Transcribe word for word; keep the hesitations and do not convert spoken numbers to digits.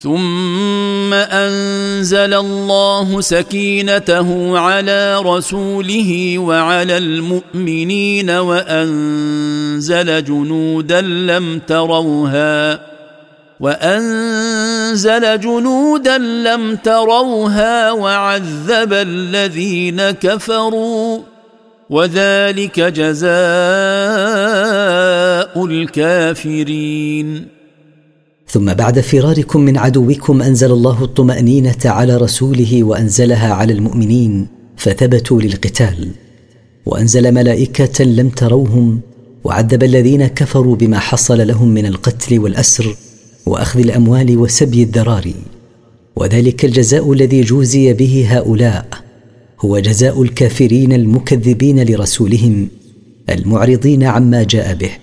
ثم أنزل الله سكينته على رسوله وعلى المؤمنين وأنزل جنودا لم تروها وأنزل جنودا لم تروها وعذب الذين كفروا وذلك جزاء الكافرين. ثم بعد فراركم من عدوكم أنزل الله الطمأنينة على رسوله وأنزلها على المؤمنين فثبتوا للقتال، وأنزل ملائكة لم تروهم وعذب الذين كفروا بما حصل لهم من القتل والأسر وأخذ الأموال وسبي الذراري، وذلك الجزاء الذي جوزي به هؤلاء هو جزاء الكافرين المكذبين لرسولهم المعرضين عما جاء به.